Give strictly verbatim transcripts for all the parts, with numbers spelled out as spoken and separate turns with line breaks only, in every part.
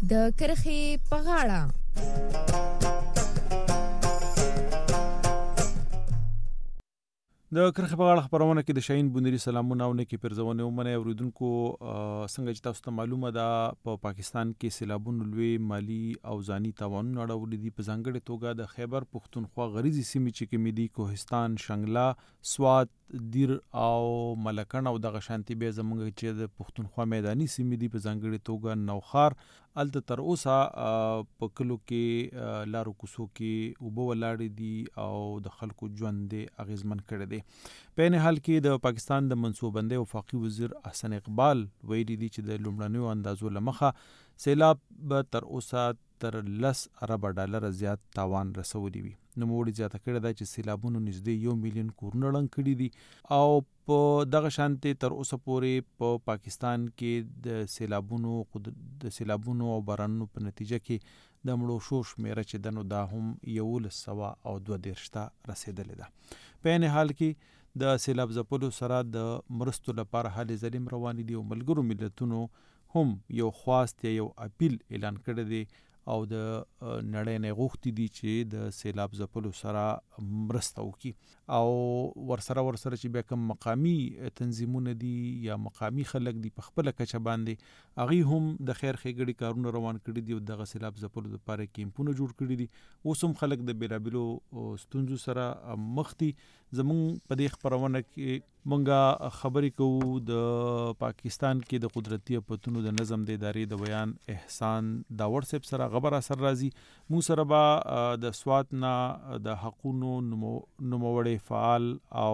د کرخې په غاړه.
د کرخې په غاړه خبرونه کې د شاهین بونری سلامونه او نیکی پرزونه ومنه اوریدونکو څنګه چې تاسو ته معلومه ده په پا پاکستان کې سیلابونو لوی مالی او ځاني تاوانونه اړولې دي. په ځانګړي توګه د خیبر پښتونخوا غریزي سیمې چې کې مدي کوهستان، شنګلا، سوات، دیر او ملکن او د غشانتی به زمونږ چې د پښتونخوا میداني سیمې دي په ځانګړي توګه نوخار الته تر اوسه په کلو کې لارو کوسو کې وبو ولاړې دي او د خلکو ژوند اغیزمن کړي دي. په نه حال کې د پاکستان د منصوبندې وفاقي وزیر احسن اقبال ویلي دي چې د لومړنیو اندازو لمخه سیلاب به تر اوسه تر لس ارب ډالر زیات تاوان رسولي وي. نو موږ زیاته کړی دا چې سیلابونو نږدې یو میلیون کورونه ړنګ کړي دي او په دغه شانتي تر اوسه پورې په پا پاکستان کې د سیلابونو د سیلابونو او بارانونو په نتیجه کې د مړو شو شمیره چې دنو دا هم یولس سوه او دوه دیرشته رسیدلې ده. په این حال کې د سیلاب ځپلو سره د مرستو لپاره هلې ځلې روانې دي او ملګرو ملتونو هم یو خواست یو اپیل اعلان کړی دی او د نړۍ نه غوښتي دي چې د سیلاب ځپلو سره مرسته وکړي او ورسره ورسره چې بیا کوم مقامی تنظیمونه دي یا مقامی خلک دي په خپل کچه باندې هغه هم د خیر ښېګړې کارونه روان کړي دي او د سیلاب ځپلو لپاره کیمپونه جوړ کړي دي. اوس هم خلک د بیلابیلو ستونزو سره مخ دي. زمونږ په دې خبرونه کې مونږه خبرې کوو د پاکستان کې د قدرتي اپتونو د نظم د ادارې د بیان احسان داور صاحب سره خبر اثر راځي. مو سره با د سوات نه د حقونو نوموړی فعال او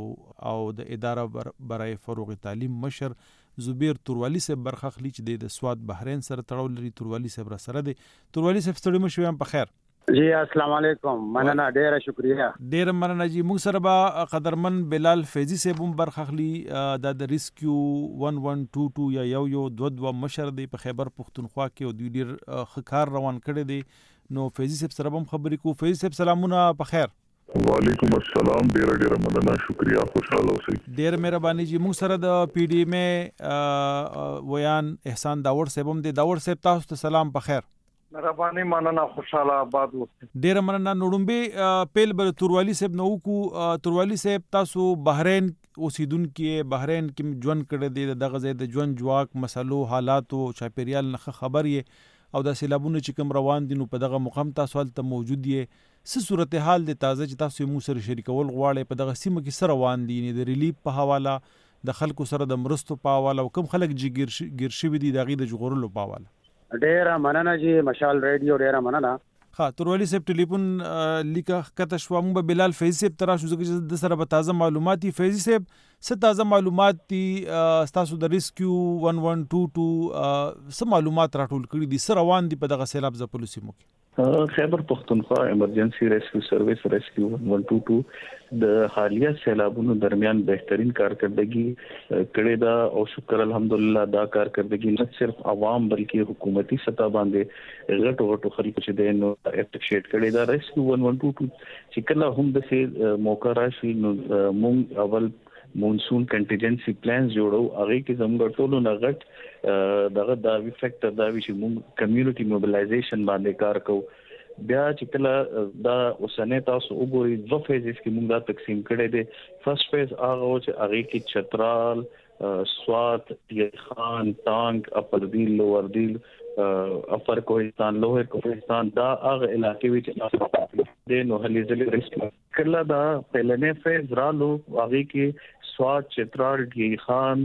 او د اداره برای فروغ تعلیم مشر زبیر توروالی صاحب برخه خلی چې د سوات بحرین سره تړاو لري. توروالی صاحب را سره دی. توروالی صاحب ستړي مو شوم په خیر.
جی السلام علیکم. مننه ډیره شکریا.
ډیره مننه جی. موږ سره با قدرمن بلال فیضی صاحب هم برخه خلی د ریسکیو ون ون ټو ټو یا یو یو دو دو مشر دی په خیبر پښتونخوا کې او دوی ډیر خکار روان کړی دی. نو فیضی صاحب سره هم خبرې کو. فیضی صاحب سلامونه په خیر.
وعلیکم السلام. ډیره ډیره مننه شکریا. خوشاله اوسئ.
ډیره مهرباني جی. موږ سره د پی ډی ایم ویان احسان داور صاحب هم دی. داور صاحب تاسو ته سلام په خیر.
مهرباني مننه خوشاله آباد اوسئ.
ډیره مننه. نوړمبه پیل بل توروالی صاحب نو کو. توروالی صاحب تاسو بحرین اوسیدونکو بحرین کې ژوند کړی دی. دغه ځای د ژوند جواک مسلو حالاتو چاپیریال نه خبر یې او د سیلابونو چې کوم روان دي نو په دغه مقام تاسو هلته موجود یې. څه صورتحال د تازه چې تاسو مو سره شریکول غواړئ په دغه سیمه کې سره روان دي د ریلیف په حواله د خلکو سره د مرستو په حواله او کوم خلک چې ګیر شوي دي دغه د جوړولو په حواله؟
ډیره مننه جی. مشال ریډیو ډیره مننه.
ها توروالی صاحب ټلیفون لیکه کته شو. موږ بلال فیض صاحب ترا شو چې د سره به تازه معلومات دي. فیض صاحب څه تازه معلومات دي تاسو د ریسکیو ون ون ټو ټو څه معلومات راټول کړي دي سره روان دي په دغه سیلاب ځپلو سیمو کې؟
خیبر پښتونخوا ایمرجنسي ریسکیو سرویس ریسکیو ون ون ټو ټو د حالیه سیلابونو درمیان بهترین کارکردګي کړې ده او شکر الحمدلله دا کارکردګي نه صرف عوام بلکې حکومتي سطح باندې غټ غټ خلکو چې د نو اپریشیټ کړي ده. ریسکیو ون ون ټو ټو چې کله هم د سي موقع راشي نو مونږ اول مونسون کنټینجنسي پلانز جوړو. هغه کې زموږ ټولو نه غټ دغه دا فیکټر دا وی چې مونږ کمیونټي موبلایزیشن باندې کار کوو. بیا چې کله دا اوسنه تاسو وګورئ دوه فیزز کې مونږ دا تقسیم کړی دی. فرست فیز هغه چې هغه کې چترال، سوات، خان، ټانک، اپردیل، لوردیل، اپر کوهستان، لوهر کوهستان دا هغه علاقې وی چې د نو هلي ځلې ریسک کله دا پهلنې فیز رالو هغه کې سوات، چترال، خان،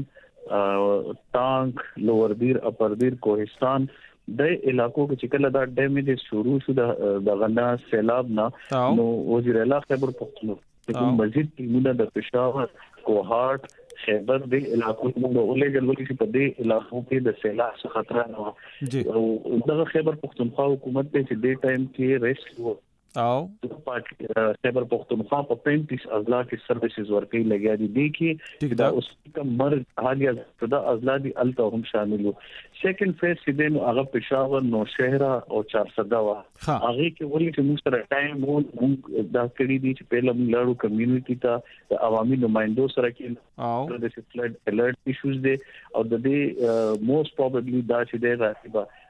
ټانک، لوردیل، اپردیل، کوهستان د علاقو کې چې کله دا ډیمیج شروع شو د غنا سیلاب نه نو وزیر اعلی خیبر پختونخوا کوم مزید ټیمونه د پېښور، کوهاټ، خیبر د علاقو موږ ولېږل چې په دې علاقو کې د سیلاب څخه خطر نه او د خیبر پختونخوا حکومت ته چې د ټایم کې ریسک او خیبر پختونخوا په پینتیس اضلاع کې سرویسز ورکوي لګیا دي دي کې دا اوس کوم مرګ حالیا د اضلاع دي الته هم شامل وو. سیکنډ فیز چې دین هغه پېښور، نوشهره او چارسده وا هغه کې ولې چې موږ سره ټایم وو موږ دا کړی دي چې په لم لاړو کمیونټي ته د عوامي نمائندو سره کې او د فلډ الرټ ایشوز دي او د دې موست پروببلی دا چې دی راځي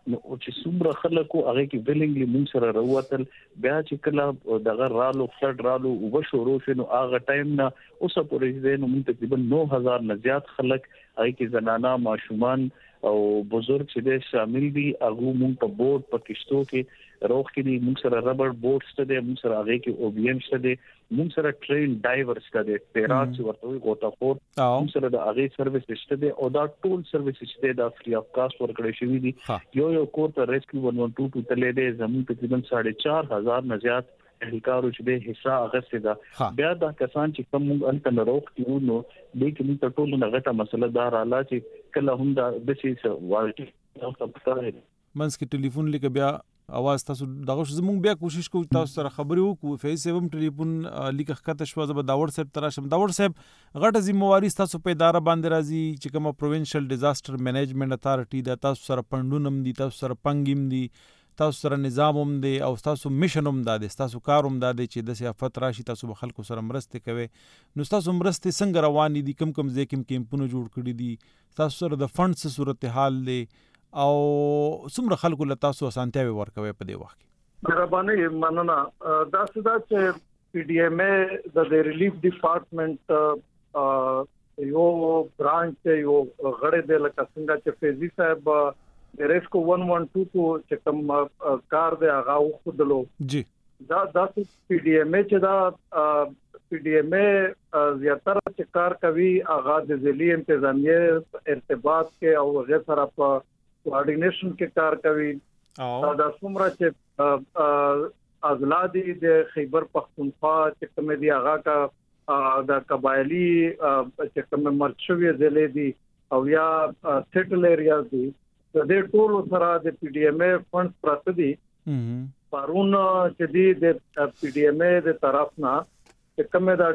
نو چې څومره خلکو هغه کې ویلنګلی مونږ سره راوتل بیا چې کله دغه رالو فلډ رالو وبشورو شنو هغه ټایم نه اوسه پورې نو مونږ تقریبا نو هزار نه زیات خلک هغه کې زنانه ماشومان او بزرګ چې د شامل دي هغه مونږ په بورډ په کشتو کې روخ کې دي مونږ سره ربر بورډ شته دي مونږ سره هغه کې او بي ام شته دي مونږ سره ټرین ډایور شته دي پیرات چې ورته وي غوټاخور مونږ سره د هغه سرویس شته دي او دا ټول سرویس چې دا فری اف کاست ورکړی شوی دي یو یو کور ته ریسکیو ون ون ټو ټو تلې دي زموږ تقریبا ساڑھے چار هزار نه زیات اهلکارو چې به حصہ اغسته دا بیا دا کسان چې کوم موږ انت نروخ کیو نو د کوم ته ټول نه غټه مسله دار اعلی چې کله هم دا د شي والټي او تاسو
منس کې ټلیفون لیک بیا اواز تاسو دغه زموږ بیا کوشش کوو تاسو سره خبرې وکړو فیس سیوم ټلیفون لیک خطه شو زب داور صاحب تراشم داور صاحب غټه ذمہواری تاسو په اداره باندې راځي چې کوم پروینشل ډیزاستر مینجمنت اتارټي د تاسو سره پندونم دي تاسو سره پنګیم دي تاسو سره نظام هم دی او تاسو میشن هم دی تاسو کار هم دی چې د سیافت راشي تاسو به خلکو سره مرسته کوي نو تاسو مرسته څنګه روان دي کم کم ځکه کم کیمپونه جوړ کړی دي تاسو سره د فندز صورتحال دی او څومره خلکو له تاسو اسانتیاوي ورکوي په دې وخت کې
مهرباني مننه دا سدا چې پی ډی ایم ای د ریلیف ډپارټمنټ یو برانچ یو غړې د لکه څنګه چې فیضی صاحب د ریسکو ون ون ټو ټو چې کوم کار دی هغه خودلو جی دا د پی ډی ایم ای چې دا پی ډی ایم ای زیاتره چې کار کوي هغه د ځلي انتظامیه ارتباط کې او هغه سره په کوارډینیشن کې کار کوي او دا څومره چې ازلادي د خیبر پختونخوا چې کوم دی هغه کا د قبایلی چې کوم مرچوي ځلې دي او یا سیټل ایریاز دي د دې ټول سره د پی ډی ایم ای فندز پراته دي پرون چې دی د پی ډی ایم ای د طرف نه چې کومه دا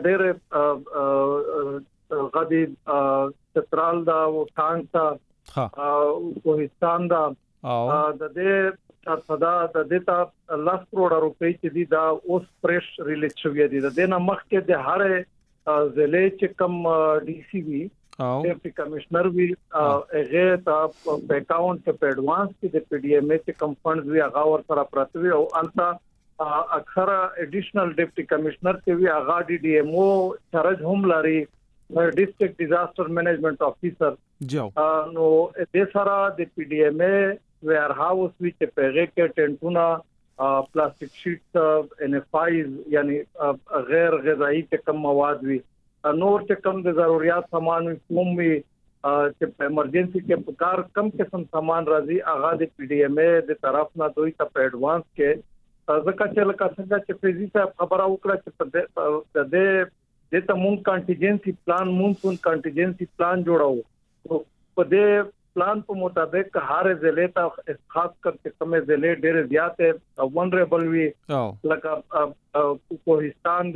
ډېر غدي سترال دا او ټانګ تا او کوهستان دا د دې صدا د دې تا لاس کروڑ روپۍ چې دی دا اوس فریش ریلیز شوی دی د دې نه مخکې د هر ضلع چې کوم ډي سی وی ډیپټي کمشنر وی هغه تا په اکاونټ کې په ایڈوانس کې د پی ډی ایم ای کې کم فندز وی هغه ور سره پراته وی او انت اکثر اډیشنل ډیپټي کمشنر کې وی هغه ډي ډي ایم او چارج هم لري ډیسټریکټ ډیزاستر مینجمنٹ افیسر جو نو د سره د پی ډی ایم ای ویر هاوس وی چې په هغه کې ټینټونه پلاستیک شیټ ان اف آیز یعنی غیر غذایی کم مواد وی نور چې کم د ضرورت سامان کوم وي چې په ایمرجنسي کې په کار کم قسم سامان راځي هغه د پی ډی ایم ای د طرف نه دوی ته په ایڈوانس کې ځکه چې لکه څنګه چې فیضی صاحب خبره وکړه چې د دې د تمون کانټینجنسي پلان مونږ کانټینجنسي پلان جوړاو په دې پلان په مطابق هر ضلع ته خاص کر چې کومه ضلع ډېر زیات ونریبل وي لکه کوهستان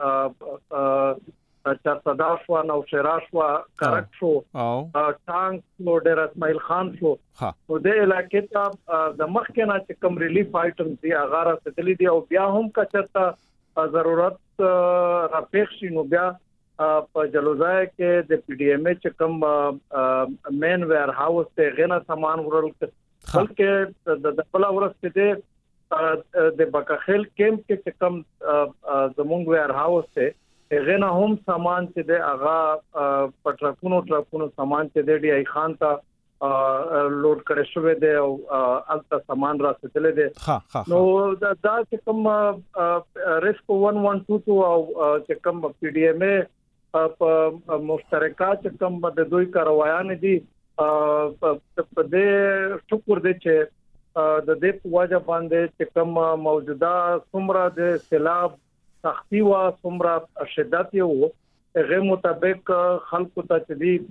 د چار صدا شو نو شراش وا کرک شو ټانک نو ډیر اسماعیل خان شو نو د علاقې ته د مخکنه چې کوم ریلیف آیټم دی هغه راځلي دی او بیا هم کچته ضرورت را پېښ شي نو بیا په جلوزای کې د پی ډی ایم ای چې کوم مین ویر هاوس ته غنا سامان ورل بلکې د خپل ورسته دی د بکخل کیمپ کې کوم زمونږ ویر هاوس ته غنا هم سامان چې د اغا پټرکونو ټرکونو سامان چې د ډي آی خان ته لوډ کړی شوی دی او الته سامان راځي دی نو دا چې کوم ریسکو ون ون ټو ټو او چې کوم پی ډی ایم ای په مشترکه چې کوم د دوی کاروایان دي په دې شکر دې چې د دې په وجه باندې چې کوم موجوده څومره د سیلاب سختی وا څومره شدت یو هغه مطابق خلکو ته چې دی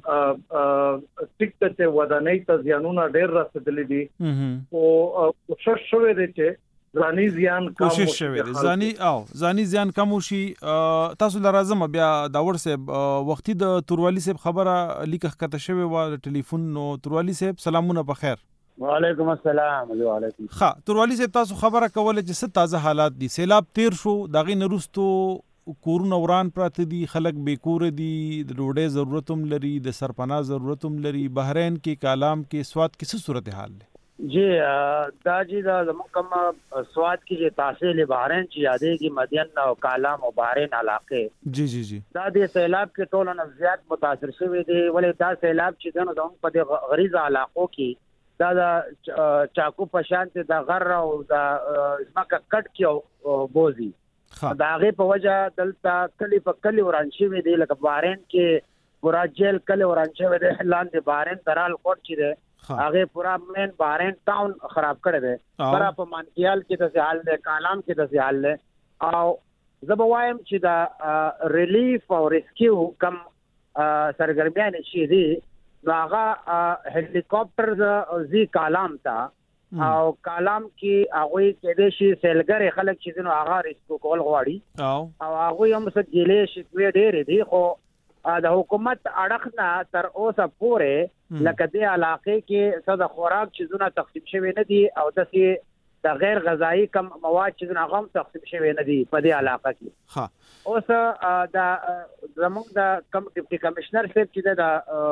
ټیک ته ودانۍ ته زیانونه ډېر رسیدلي دي او کوشش شوه دی چې ځاني زیان کم
کوشش شوه دی ځاني او ځاني زیان کم شي تاسو لازم بیا داور صاحب وختي د توروالی صاحب خبره لیکه کته شوه و ټلیفون نو توروالی صاحب سلامونه په خیر
وعلیکم السلام وعلیکم
ها توروالی صاحب تاسو خبره کوله چې ست تازه حالات دي سیلاب تیر شو دغه نرستو کورونه وران پراته دي خلک بیکور دي د ډوډۍ ضرورت هم لري د سرپناه ضرورت هم لري بحرین کې کالام کې سواد کې څه صورتحال ده
جی دا جی دا زموږ کوم سواد کې چې تحصیل بحرین چې یادېږي مدین او کالام او بحرین علاقې
جی جی جی
دا د سیلاب کې ټول نه زیات متاثر شوی دی ولې دا سیلاب چې دنه د په د غریزه علاقو کې دا د چاکو پشانت د غر او د اسماکه کټ کې بوزي دا هغه په وجه دلته کلی په کلی ورانشي وی دی لکه بحرین کې پورا جیل کلی ورانشي وی دی لاندې بحرین ترال کوټ چې دی هغه پورا مین بحرین ټاون خراب کړی دی پورا په مانکیال کې د حال دی کالام کې د حال دی او زبوایم چې دا ریلیف او ریسکیو کم سرګرمیان شي دي نو هغه هلیکاپټر زی کالام تا او کالام کې هغه کې د شي سیلګر خلک چې نو هغه ریسکو کول غواړي او هغه هم څه ګیلې شي ډېر دي خو د حکومت اړخنا تر اوسه پورې لکه د علاقې کې څه د خوراک چیزونه تقسیم شوی نه دي او د د غیر غذایی کم مواد چیزونه هم تقسیم شوی نه دي په دې علاقې کې ها اوس د زموږ د کم ډیپټي کمشنر صاحب چې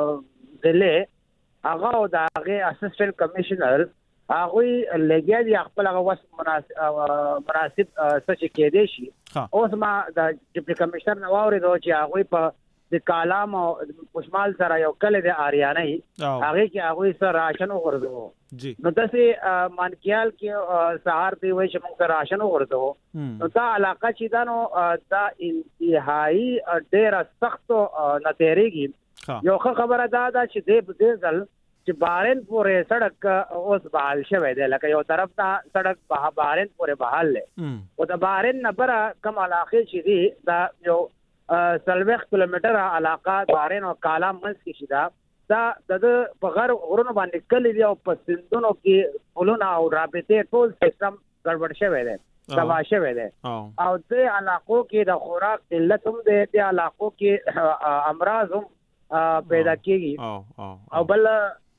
د ضلع هغه او د هغه اسسټنټ کمشنر هغه لګیا دي خپل هغه وس مناسب مناسب څه چې کې دي شي اوس ما د ډیپټي کمشنر نو اورېدو چې هغه په د کالام او پښمال سره یو کله د اریانای هغه کې هغه سره راشن وګرځو جی نو داسې مانکیال کې سهار دی وای چې موږ راشن وګرځو نو دا علاقه چې دا نو دا انتهایی ډېر سخت نتیریږي یو خبره دا ده چې د دې ځل چې بارن پورې سړک اوس بحال شوی دی لکه یو طرف ته سړک به بارن پورې بحال لې او د بارن نبره کم علاقې چې دی دا یو سلوخ کیلومتر علاقه بارین او کالام منځ کې شیدا دا د په غر غرونو باندې کلی دی او په سندونو کې پلونه او رابطه ټول سیستم ګډوډ شوی دی تباہ شوی دی او د علاقو کې د خوراک قلت هم دی د علاقو کې امراض هم پیدا کیږي او بل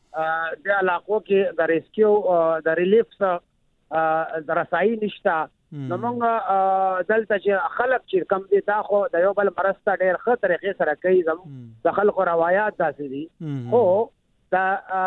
د علاقو کې د ریسکیو د ریلیف د رسایي نشتا نو موږ دلته چې خلک چې کم دي دا خو د یو بل مرسته ډېر ښه طریقې سره کوي زموږ د خلکو روایات داسې دي خو د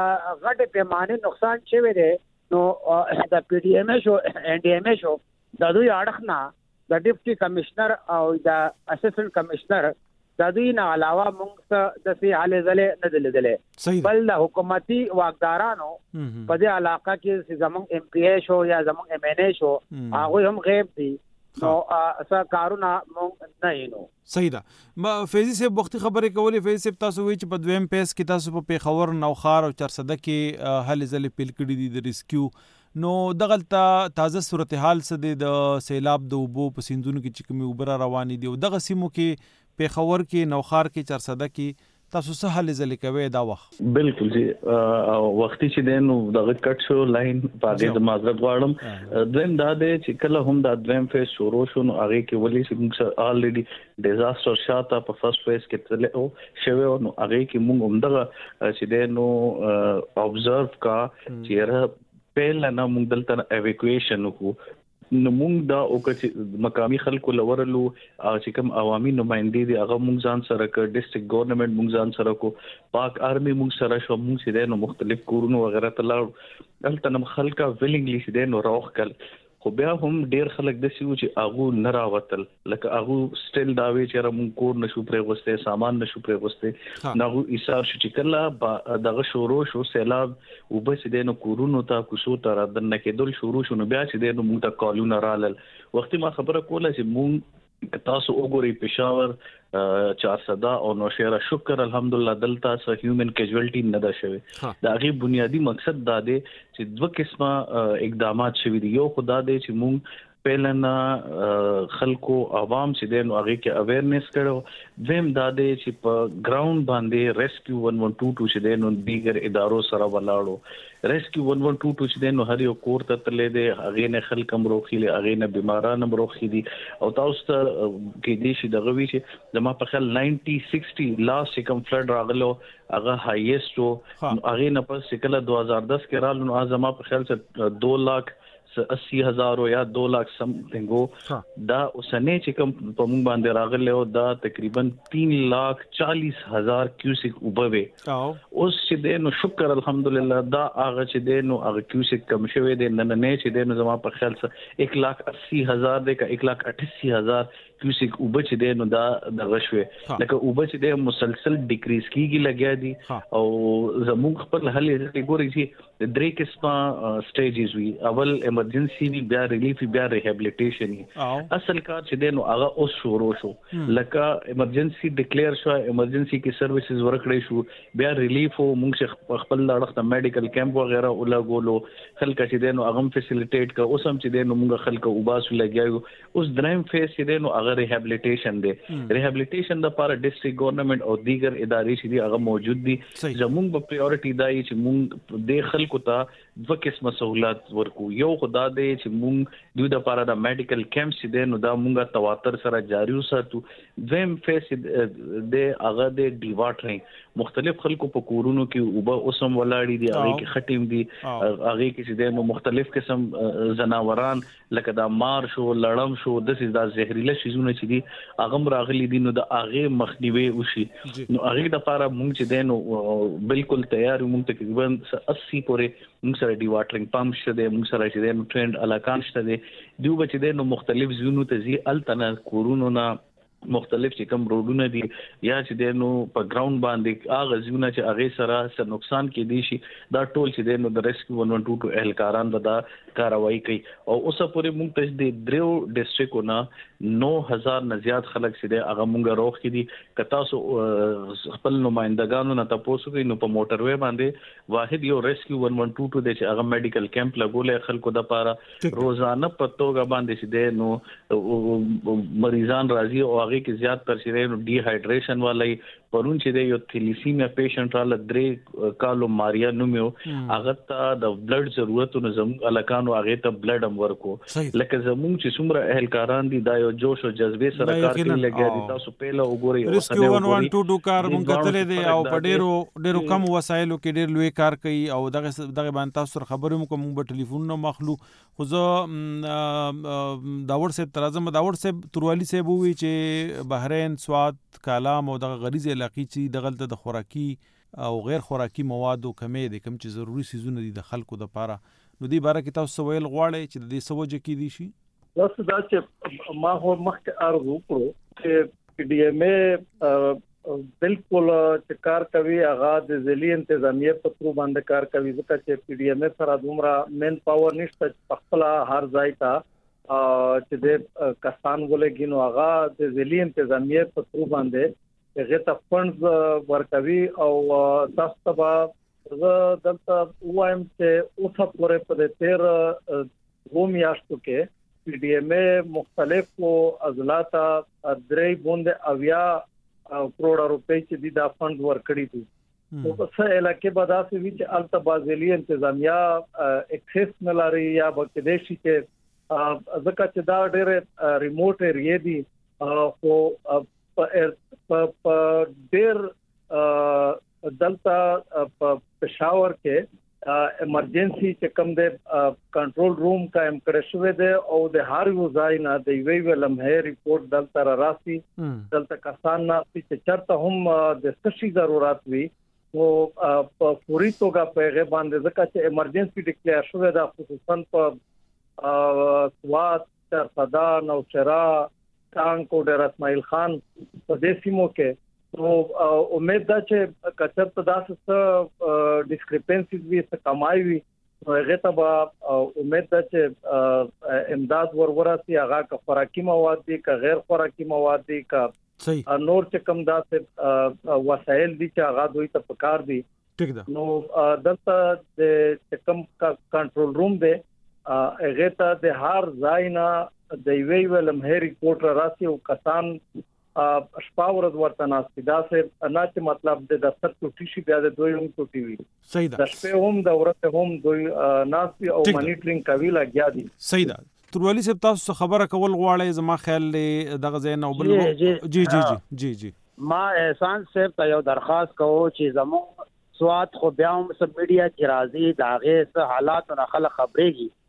غټ پیمانه نقصان شوی دی نو د پی ډي ایم شو ان ډي ایم شو د دوی اړخ نه د ډیپټي کمشنر او د اسسټنټ کمشنر د دوی نه علاوه موږ د سي حالې زله نه دلدلې بل د حکومتي واکدارانو په دې علاقه کې زموږ ایم پی ای شو یا زموږ ایم ان ای شو هغه هم غیب دي نو اسا کارونه موږ نه یینو
صحیح ده ما فیضی صاحب وختي خبرې کولې فیضی صاحب تاسو وی چې په دویم پیس کې تاسو په پیښور نوخار او چرسده کې حل زله پیل کړی دي د ریسکیو نو دغلطه تازه صورتحال څه د سیلاب د وبو په سیندونو کې چې کومي وبره روانې دي او دغه سیمو کې پیښور کې نوخار کې چرسده کې تاسو څه حل زله کوي دا وخت
بالکل جی وختي چې دینو دغه کټ شو لاین پاګه د معذرت غواړم دویم دا دی چې کله هم دا دویم فیس شروع شو نو هغه کې ولې چې موږ الریډي ډیزاستر شاته په فرست فیس کې تل او شوی نو هغه کې موږ هم دغه چې دینو ابزرو کا چې پهل نه موږ دلته ایویکویشن وکړو نو موږ دا او چې مقامی خلکو لورلو چې کوم عوامي نمائندې دي هغه موږ ځان سره ک ډیسټریکټ ګورنمنت موږ ځان سره کو پاک آرمي موږ سره شو موږ چې د مختلف کورونو وغیرہ تلاړ دلته نم خلکا ویلینګلی چې د نو روخ کل خو بیا هم ډیر خلک د سیو چې اغه نه راوتل لکه اغه سټیل داوي چې موږ کور نشو پرې غوسته سامان نشو پرې غوسته نو ایثار شو چې کله دغه شروع شو سیلاب وبس د نو کورونو ته کوشو تر دنه کېدل شروع شو نو بیا چې د نو موږ ته کالونه رالل وخت ما خبره کوله چې موږ تاسو وګورئ پېښور چارسده او نوشهره شکر الحمدلله دلته سه هیومن کیجوالټي نه ده شوی دا غي بنیادی مقصد دا دی چې دوه قسمه اقدامات شوي دي یو خدا دی چې مونږ پهلنا خلکو عوام چې دین هغه کې اویرنس کړو ویم دا دی چې په ګراوند باندې ریسکیو one one two two چې دین دیګر ادارو سره ولاړو ریسکیو one one two two چې دین هر یو کور ته تلې دي هغه نه خلک مروخيله هغه نه بیماران مروخي او تاسو ته کې دي چې دغه وی چې زما په خیال ninety sixty لاست کم فلډ راغلو هغه هایست او هغه نه پس کله two thousand ten کې رالو نو زما په خیال څه two lakh अस्सी हजार او یا دو लाख समथिंग دا اوسنه چې کوم په مونږ باندې راغله او دا تقریبا तीन लाख चालीस हजार क्यूसिक وبوي اوس چې د نو شکر الحمدلله دا هغه چې د نو هغه क्यूसिक کم شوی د نن نه چې د نو زما په خیال سره एक लाख अस्सी हजार د کا एक लाख अठासी हजार क्यूसिक وب چې د نو دا د غشوي لکه وب چې د مسلسل ډیکریز کیږي لګیا دي او زموږ خپل حل یې ګوري چې درې قسمه سټیجز وی اول ایمرجنسي وی بیا ریلیف بیا ریهابلیټیشن اصل کار چې د نو هغه اوس شروع شو لکه ایمرجنسي ډیکلیئر شو ایمرجنسي کې سرویسز ورکړې شو بیا ریلیف او موږ خپل لړخت میډیکل کیمپ وغیرہ ولاګولو خلک چې د نو هغه فیسیلیټیټ کا اوس هم چې د نو موږ خلک وباسو لګیاو اوس دریم فیز چې د نو هغه ریهابلیټیشن دی ریهابلیټیشن د لپاره ډیسټریکټ ګورنمنت او دیگر ادارې چې هغه موجود دي زموږ په پریورټی دای چې موږ د خلکو ته دوه قسمه سہولت ورکو یو خدا دې چې موږ دوی د لپاره د میډیکل کیمپ چې د نو دا موږ تواتر سره جاری وساتو دویم فیس د هغه د ډی واټرینګ مختلف خلکو په کورونو کې او به اوسم ولاړی دي هغه کې خټیم دي هغه کې چې د نو مختلف قسم زناوران لکه دا مار شو لړم شو د سې دا زهريله شیزونه چې دي هغه راغلي دي نو د هغه مخنیوي وشي نو هغه د لپاره موږ چې د نو بالکل تیار موږ تقریبا अस्सी پورې موږ سره ډی واټرینګ پمپ شته موږ سره چې د نو ټرند علاقان شته دي دوی به چې د نو مختلف زونو ته زی التنه کورونو نه مختلف چې کوم روډونه دي یا چې د نو په ګراوند باندې هغه زونه چې هغه سره سر نقصان کې دي شي دا ټول چې د نو د ریسکیو ون ون ټو ټو اهلکاران به دا کاروایی کوي او اوسه پورې موږ ته د دریو ډیسټریکټونو نو هزار نه زیات خلک چې د هغه موږ روغ کې دي کتا سو خپل نمائندګانو نه تاسو کوي نو په موټر وې باندې واحد یو ریسکیو ون ون ټو ټو د چې هغه میډیکل کیمپ لګولې خلکو د لپاره روزانه په توګه باندې چې د نو مریضان راځي او هغه کې زیات تر شې نو ډي هایډریشن والی پرون چې د یو تھیلیسیمیا پیشنټ را لدرې کالو ماریا نومیو هغه ته د بلډ ضرورت نو زموږ الکانو هغه ته بلډ هم ورکو لکه زموږ چې څومره اهلکاران دي دا یو جوش او جذبه سره کار کوي لګیا دي تاسو په له وګورئ
ریسکیو ون ون ټو ټو کار مونږ کتلې دي او په ډیرو ډیرو کم وسایلو کې ډیر لوی کار کوي او دغه دغه باندې تاسو خبرو کوم په ټلیفون نو مخلو خو زه داور صاحب ترازم داور صاحب تروالی صاحب وی چې بحرین سواد کالام او دغه غریزه علاقې چې دغلت د خوراکي او غیر خوراکي موادو کمې دي کوم چې ضروری سيزونه دي د خلکو د لپاره نو دې باره کې تاسو ویل غواړئ چې د دې سوجه کې دي شي
تاسو دا چې ما هو مخکې ارزو کړو چې پی ډی ایم ای بالکل چې کار کوي هغه د ځلي انتظامیه په تر باندې کار کوي ځکه چې پی ډی ایم ای سره دومره مین پاور نشته په خپل هر ځای ته چې د کسان ولګي نو هغه د ځلي انتظامیه په تر باندې هغه ته فندز ورکوي او تاسو ته زه دلته وایم چې اوسه پورې په تیر روم یاشتو کې پی ډی ایم ای مختلفو اضلاع درې بوند اویا کروڑ روپے چې د دا فند ورکړي دي او په څه علاقې به داسې وي چې الته بازلي انتظامیه اکسس نه لري یا بکدې شي چې ځکه چې دا ډېر ریموټ ایریا دي خو په ډېر دلته په پېښور کې ایمرجنسي چې کوم د کنټرول روم قائم کړی شوی دی او د هر یو ځای نه د وی ولم هي ریپورت دلته راسي دلته کسان نه چې چرته هم د سشي ضرورت وي او په پوری توګه په غو باندې ځکه چې ایمرجنسي ډیکلیئر شوی دا خصوصا په سواد ترصدا نوشرا ټانک او ډیر اسماعیل خان په دې سیمو کې نو امید ده چې کچرته داسې ډیسکریپنسیز وي څه کمای وي هغه ته به امید ده چې امداد ورورسي هغه کا خوراکي مواد دي کا غیر خوراکي مواد دي کا نور چې کم داسې وسایل دي چې هغه دوی ته پکار دي
ټیک ده
نو دلته د کم کنټرول روم دی هغه ته د هر ځای نه د وی ولم هي ریپورټ راسي او کسان شپاورز ورته ناشې دا څه نه چې مطلب د دفتر ټوټي شي بیا د دوی هم ټوټي وي
صحیح ده
د شپې هم د ورته هم دوی ناشې او مانیټرینګ کوي لګیا دي
صحیح ده تروالی صاحب تاسو خبره کول غواړئ زما خیال له دغه زین او بل جی جی جی جی جی
ما احسان صاحب ته یو درخواست کوم چې زمو سواد خو بیا هم سب میډیا کې راځي داغه حالات او خلک خبرېږي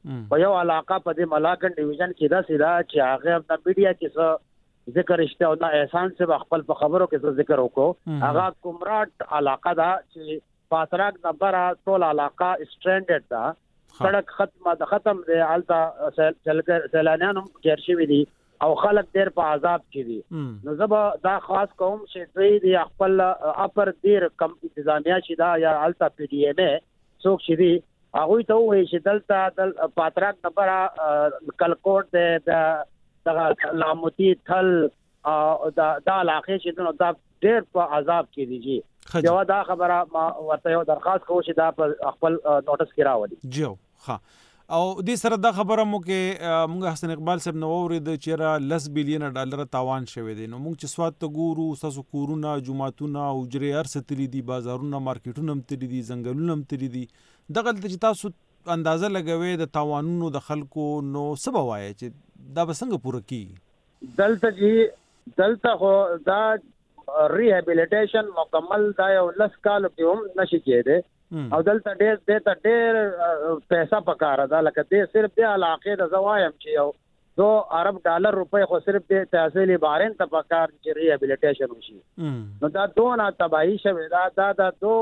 په یو علاقه په دې ملاکنډ ډیویژن کې دا سیدا چې هغه د میډیا کې څه ذکر شته او د احسان سے خپل په خبرو کې څه ذکر وکړو هغه کومراټ علاقه دا چې پاتراک نمبر ټول علاقه سټرینډډ دا سړک ختمه د ختم دی التا سیلانیانو غیر شوی دي او خلک ډیر په عذاب کې دي نو زبا دا خاص کوم چې دوی دی خپل اپر ډیر کم انتظامیه شي دا یا التا پی ډی ایم څوک شي دي هغه ته وایي چې دلته د پاتراک نمبر کلکوټ د د لاموتی تل دا د علاقې چې نو دا ډیر په عذاب کې دي جی یو دا خبره ما ورته یو درخواست کوم چې دا په خپل نوټس کې راوړي
جو ها او دې سره دا خبره مو کې موږ حسن اقبال صاحب نو ورید چې را لس بلین ډالر تاوان شوه دي نو موږ چې سواد ته ګورو تاسو کورونه جمعهتونه او جری هر ستلی دي بازارونه مارکیټونه هم تللی دي ځنګلونه هم تللی دي دغه چې تاسو اندازه لګوي د تاوانونو د خلکو نو سبا وایي چې دا بسنګ پوره کی
دلته جی دلته خو دا ریهابیلیټیشن مکمل دا یو لس کال کې هم نشي کېده او دلته ډېر ډېر ډېر پیسې پکاره دا لکه دې صرف د علاقې د زوایم چې یو دو ارب ډالر روپے خو صرف د تحصیل بارین ته پکار چې ریهابیلیټیشن وشي نو دا دونه تباہی شوه دا دا دا دو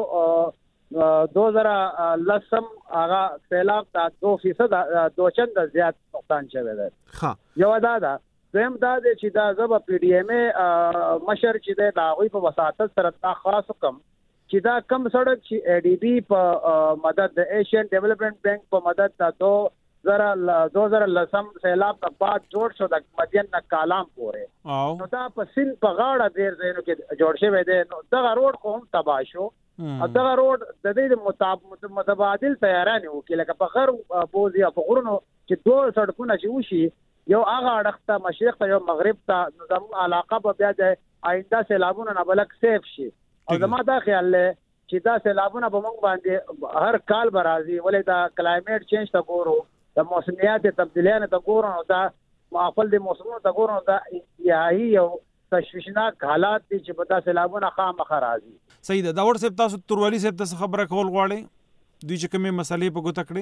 دو زره لسم هغه سیلاب دا دو فیصد دو چند زیات نقصان شوه ده ها یو دا دا زم دا چې دا زب پی ډی ایم مشر چې دا غوي په وساتت سره تا خاص کم چې دا کم سړک چې ای ډی بی په مدد د ایشین ډیولپمنٹ بینک په مدد دا دو زره دو زره لسم سیلاب نه بعد جوړ شو د مدین نه کالام پورې نو دا په سین په غاړه ډیر ځینو کې جوړ شوی دی نو دا روډ کوم تباہ شو او دا روډ د دې مطابق متبادل تیارانه وکړي لکه په غر بوزي په غرونو چې دوه سړکونه چې وشي یو هغه اړخته مشرق ته یو مغرب ته نظام علاقه به بیا د آینده سیلابونو نه بلک سیف شي او زما دا خیال له چې دا سیلابونه به موږ باندې هر کال برازي ولې دا کلایمیټ چینج تا ګورو د موسمیات تبدیلیاں ته ګورو دا معقول د موسمونو ته ګورو دا انتهایی یو تشویشناک حالات دي چې په دا سیلابونه خامخا راځي
صحیح ده دا ور صاحب تاسو تروالي صاحب ته خبره کول غواړي دوی چې کومه مسلې په ګوت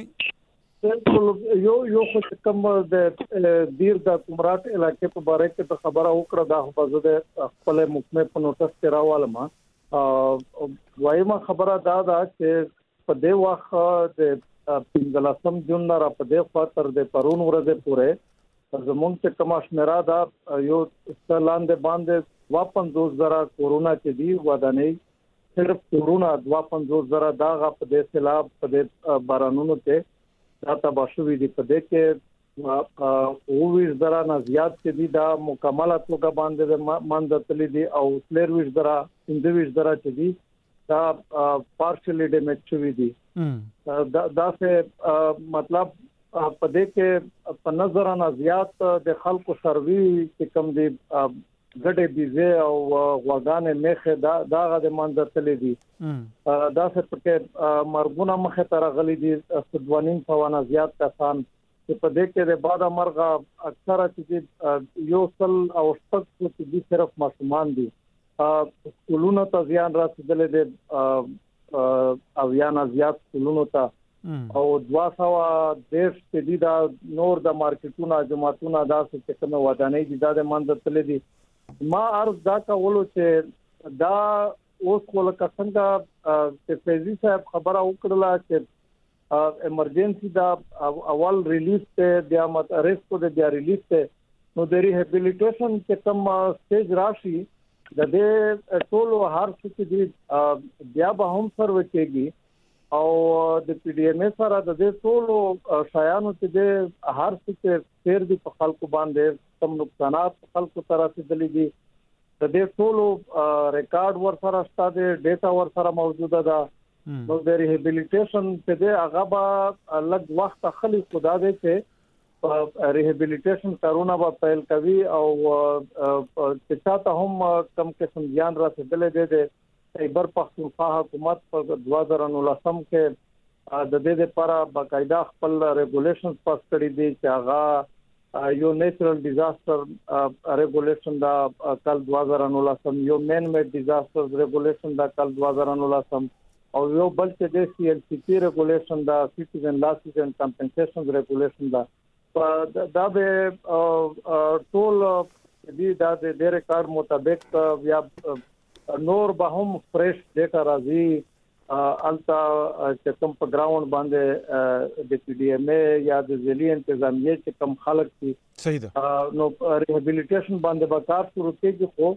کړې
یو یو خو کوم د دیر د کومراټ علاقې په باره کې د خبره وکړه دا په زده خپل مکمه په نوټس کې راوالم وایما خبره دا دا چې په دې وخت د پنځلسم جون را په دې خاطر د پرون ورځې پورې زمونږ چې کومه شمیره دا یو ستلاندې باندې دوا پنځوس زره کورونا چې دی ودانې صرف کورونا دوا پنځوس زره دا غ په دې سیلاب په دې بارانونو ته دا تباشوي دي په دې کې او ویش درا نه زیات چې دي دا مکمل توګه باندې ماندتلی دي او سلیرویش درا اندویش درا چې دي دا پارشلی ډیمیج شوی دي دا دا څه مطلب په دې کې په نظر نه زیات د خلکو سروي چې کم دي ګډه بيزه او غوګانې مخه دا دا د ماندتلی دي دا څه پکې مرګونه مخه تر غلي دي سدوانین فوانا زیات کسان چې په دې کې د بعد مرغه اکثره چې یو سل او شپږ چې دي صرف ماشومان دي سکولونو ته ځان رسیدلې دي او یا نه زیات سکولونو ته او دوا سو دیش چې دي دا نور د مارکیټونو جماعتونو دا څه کومه ودانې دي دا د ماندتلې دي ما عرض دا کولو چې دا اوس کول کڅنګا چې فیضی صاحب خبره وکړه چې ایمرجنسي دا اول ریلیز ته بیا مت ریسکو د بیا ریلیز ته نو د ریهابیلیټیشن چې کوم سټیج راشي د دې ټولو هر څه چې بیا به هم سرو کېږي او د پی ډی ایم سره د دې ټولو شایانو چې د هر څه چې تیر دي په خلکو باندې کم نقصانات خلکو سره رسیدلي دي د دې ټولو ریکارډ ور سره شته د ډیټا ور سره موجوده ده نو د ریهابیلیټیشن چې د هغه به لږ وخت خلی خدا دې چې ریهابیلیټیشن کارونه به پیل کوي او چې تاسو هم کم قسم ځان رسیدلې دي د خیبر پختونخوا حکومت په دوه هزار نولسم کې د دې لپاره باقاعده خپل ریګولیشنز پاس کړی دي چې هغه یو نیچرل ډیزاستر ریګولیشن دا کال دوه هزار نولسم یو مین میډ ډیزاستر ریګولیشن دا کال دوه هزار نولسم او یو بل چې د سی ال سی پی ریګولیشن دا سټیزن لاسز اینڈ کمپنسیشن ریګولیشن دا دا به ټول دې دا د ډېر کار مطابق یا نور به هم فریش ډیټا راځي التا چې کوم په ګراوند باندې د پی ډی ایم ای یا د ځلي انتظامیه چې کوم خلک دي
صحیح ده
نو ریهابیلیټیشن باندې به کار شروع کیږي خو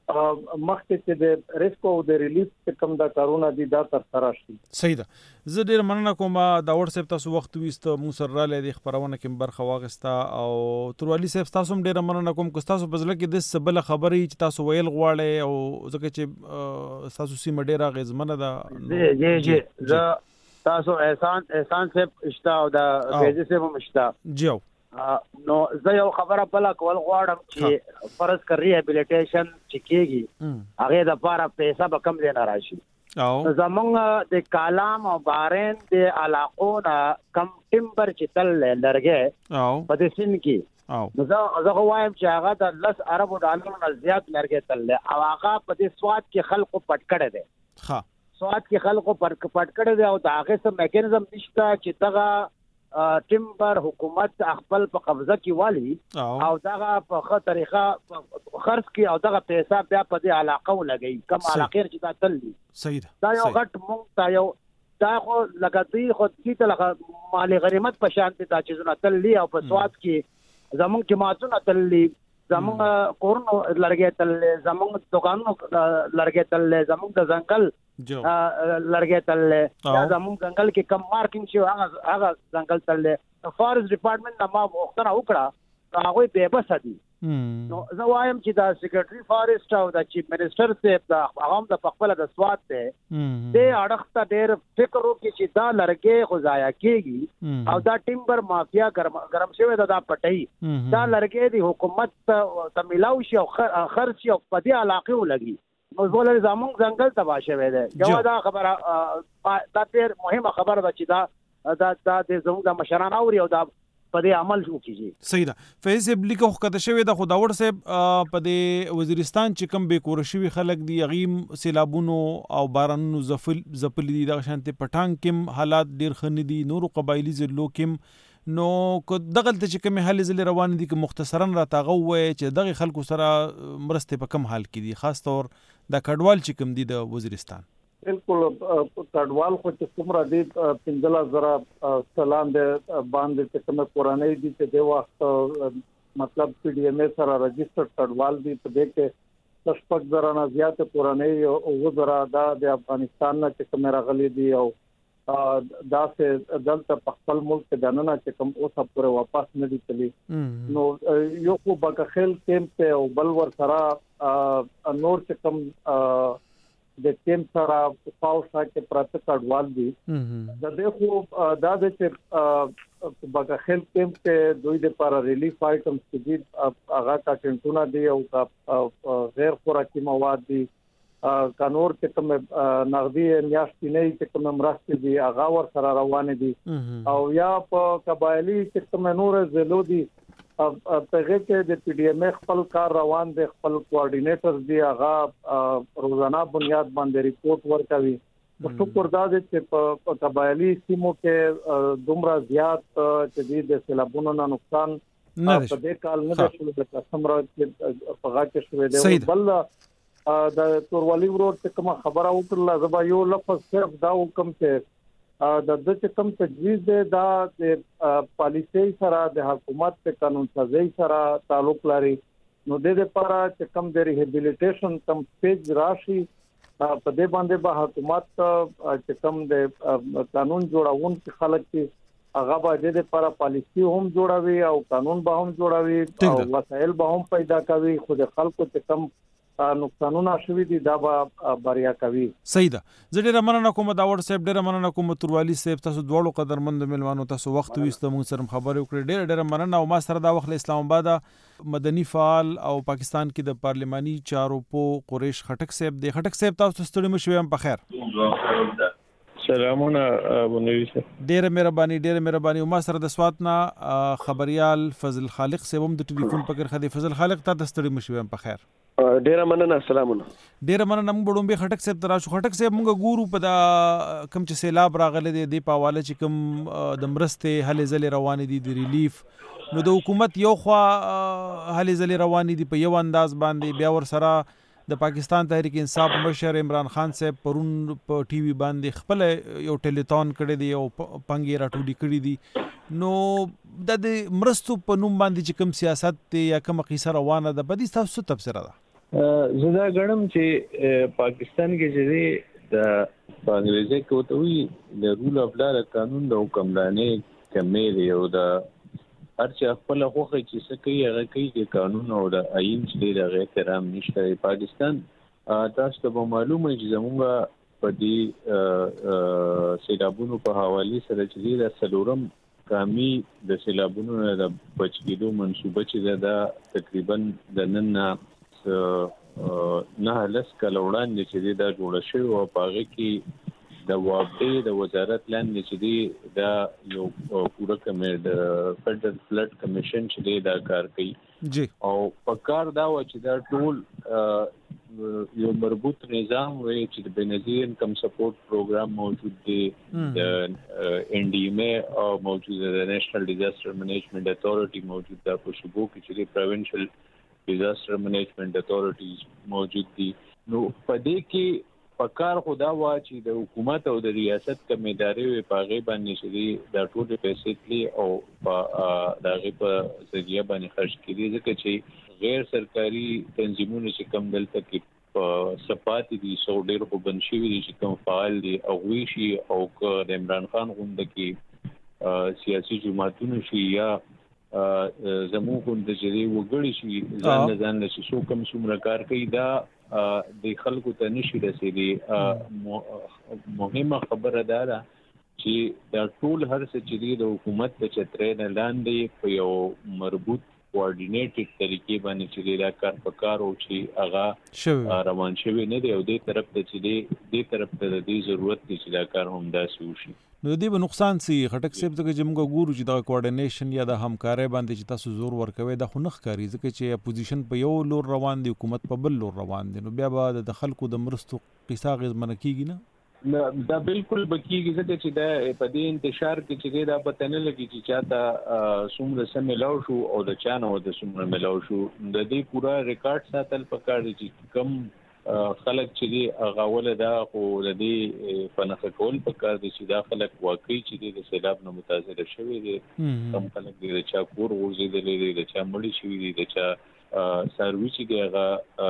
مخکې چې د ریسک او د ریلیف چې کوم دا کارونه دي دا تر سره شي.
صحیح ده. زه ډېر مننه کوم دا وړ صاحب تاسو وخت ویست مو سره را لې د خبرونه کې برخه واغستا او تروالي صاحب تاسو هم ډېر مننه کوم که تاسو په ځل کې د سبل خبري چې تاسو ویل غواړئ او ځکه چې تاسو سیمه ډېر غیزمنه ده.
جی جی جی زه تاسو احسان احسان صاحب اشتا او دا بیزي صاحب هم اشتا
جیو
نو زه یو خبره بل کول غواړم چې فرض کړی ریهابیلیټیشن چې کېږي هغه د لپاره پیسې به کم دی نه راشي او زمونږ د کالام او بارین د علاقو نه کم ټیمبر چې تل لرګي او په دې سین کې او زه زه وایم چې هغه د لس اربو ډالرو نه زیات لرګي تل او هغه په دې سواد کې خلکو پټ کړي دي
ها
سواد کې خلکو پټ پټ کړي دي او دا هغه سم میکانیزم نشته چې دغه ټیمبر حکومت خپل په قبضه کې والی او دغه په ښه طریقه خرڅ کې او دغه پیسې بیا په دې علاقه ولګي کوم علاقې چې تا تل دي.
صحیح ده.
دا یو غټ مونږ تا یو دا خو لګاتې خو دې ته لغه مالی غنیمت په شان دي دا چیزونه تل دي او په سواد کې زمونږ جماعتونه تل دي زمونږ کورونو لرګي تل زمونږ دکانونو لرګي تل زمونږ د ځنګل جو لرګي تل دا زمونږ ځنګل کې کم مارکینګ شو هغه هغه ځنګل تل فارست ډپارټمنټ نه ما وختونه وکړه هغه به بس دي نو زه وایم چې دا سیکریټري فارست او د چیف منسٹر صاحب دا هغه د خپل د سواد ته د اړخته ډېر فکر وکړي چې دا لرګي غزایا کیږي او دا ټیمبر مافیا ګرم ګرم شوی دا پټي دا لرګي د حکومت ته ملاو شي او خرچ او په دې علاقې ولګي نو زول زمونږ ځنګل تباہ شوی دی. یو دا خبره دا ډېر مهمه خبره ده چې دا دا د زموږ د مشرانو اوري او دا په دې عمل وکړي.
صحیح ده. فیض صاحب لیکه خو کته شوی د خداوړ صاحب په دې وزیرستان چې کم به کور شوی خلک دی غیم سیلابونو او بارانونو زفل زپل دي د شانته پټان کې حالات ډېر خنې دي نورو قبایلی ضلعو کې نو کو دغه ته چې کوم حل زل روان دي که مختصرا را تاغه وای چې دغه خلکو سره مرسته په کم حال کې دي خاص طور د کډوال چې کوم دي د وزیرستان.
بالکل کډوال خو چې کوم را دي پنځله زره سلام دې باندې چې کوم قرآنی دي چې د وخت مطلب پی ډی ایم ای سره رجسټر کډوال دي په دې کې شپږ زره نه زیات قرآنی او زره د افغانستان نه چې کوم راغلي دي او دا سه دلته په خپل ملک د نننه چې کوم اوسه پورې واپس نه دي تللی نو یو خو بکخیل کیمپ ته او بل ور سره نور چې کوم د کیمپ سره پاوښه کې پراته کډوال دي د دې خو دا د چې بکخیل کیمپ ته دوی د لپاره ریلیف آیټمز دي هغه کا ټینټونه دي او غیر خوراکي مواد دي کانور چې کوم نغدي میاشتې نه چې کوم مرستې دي هغه ور سره روان دي او یا په قبایلی چې کوم نور زلو دي په هغه کې د پی ډی ایم خپل کار روان دي خپل کوارډینیټر دي هغه روزانه بنیاد باندې ریپورت ورکوي په شکر دا چې په قبایلی سیمو کې دومره زیات چې د سیلابونو نه نقصان په دې کال نه شول د سمرا چې په هغه کې شوې ده بل د توروالی ورور څخه کوم خبره وکړه زبا یو لفظ صرف دا حکم ته د د چې کوم تجویز دی دا د پالیسي سره د حکومت په قانون سازي سره تعلق لري نو د دې لپاره چې کوم د ریهابیلیټیشن کم سټیج راشي په دې باندې به حکومت چې کوم د قانون جوړاون کې خلک چې هغه به د دې لپاره پالیسي هم جوړوي او قانون به هم جوړوي او وسایل به هم پیدا کوي خو د خلکو چې کوم نقصانونه شوي دي دا به بریا کوي.
صحیح ده. زه ډېر مننه کوم دا وړ صاحب ډېر مننه کوم تروالي صاحب تاسو دواړو قدرمند ملمانو تاسو وخت وېست مونږ سره خبرې وکړې ډېر ډېر مننه او ما سره دا وخت اسلام آباد مدني فعال او پاکستان کې د پارلماني چارو په قریش خټک صاحب دی خټک صاحب تاسو ستړي مشوي هم په خیر.
سلامونه ابونوي سره
ډېر مهرباني ډېر مهرباني ما سره د سواتنا خبريال فضل خالق سیبم د ټلیفون پکې خدي فضل خالق ته د ستړي مشوم په خیر
ډېر مننه سلامونه
ډېر مننه موږ بډوم به خټک صاحب ترا شو خټک صاحب موږ ګورو په دا کم چې سیلاب راغله د دې په حواله چې کم د مرسته هلې ځلې روان دي د ریلیف نو د حکومت یو خوا هلې ځلې روان دي په یو انداز باندې بیا ور سره د پاکستان تحریک انصاف مشر عمران خان صاحب پرون په ټي وي باندې خپل یو ټلیتون کړی دی او پنګي راټولي کړی دي نو د مرستو په نوم باندې چې کوم سیاست یا کوم قصه روانه ده په دې تاسو تفسیر ده
زدا غنم چې پاکستان کې چې د انګریزي کوتوي د رول اف لا قانون د حکمرانۍ کمې دی او د هر چا خپل خوخه چې څه کوي هغه کوي د قانون او د آئین چې د احترام نشته پاکستان تاسو ته معلومه چې زموږ په دې سیلابونو په حواله سره چې د سلورم کامی د سیلابونو د بچیدو منسوبه چې دا تقریبا د نن نه لس کال وړاندې چې دا جوړ شوی او پاغه کې د وابدې د وزارت لاندې چې دی دا یو پوره کمې د فدرل فلډ کمیشن چې دا کار کوي
جی او
په کار دا و چې دا ټول یو مربوط نظام وي چې د بنظیر انکم سپورټ پروګرام موجود دی د ان ډي ام او موجود دی د نېشنل ډیزاستر منیجمنت اتھارټي موجود ده په شبو کې چې د پروینشل ډیزاستر منیجمنت اتھارټیز موجود دي نو په دې کې پکار خدا وا چې د حکومت او د ریاست کمیداري وي پاغه باندې چې دا ټول پیسې تلی او داغه په ذریعہ باندې خرج کړي ځکه چې غیر سرکاري تنظیمونه چې کم دلته کې سپات دي سو ډېر په بنشي دي چې کوم فعال دي او وی شي او د عمران خان غوند کې سیاسي جماعتونه شي یا زموږ غوند چې وګړي شي ځان ځان چې څوک کوم څومره کار کوي دا د خلکو ته نشي رسیدي مهمه خبره ده چې دا ټول هر څه چې د حکومت په چترې نه لاندې په یو مربوط کوارډینیټډ طریقې باندې چې دا کار په کار او چې هغه روان شوی نه دی او دې طرف ته چې دې طرف ته د ضرورت دی چې دا کار هم داسې وشي
نو دې به نقصان سي خټک صاحب ته چې موږ ګورو چې دا کوارډینیشن یا د همکارۍ باندې چې تاسو زور ورکوي دا خو نه ښکاري ځکه چې اپوزیشن په یو لور روان دی حکومت په بل لور روان دی نو بیا به د خلکو د مرستو قصه غزمنه کیږي نه
دا بالکل بکیږي ځکه چې دا په دې انتشار کې چې دا پته نه لګي چې چاته څومره سم ملاو شو او د چانه و د څومره ملاو شو د دې پورا ریکارډ ساتل پکار دي چې کم خلک چې دی غاوله دا خو د دې پنځه کول پکار دي چې دا خلک واقعي چې د سیلاب نه متاثر شوي دي کم خلک د چا کور ورزيدلې دي د چا مړی شوي دي د چا سروي چې دغه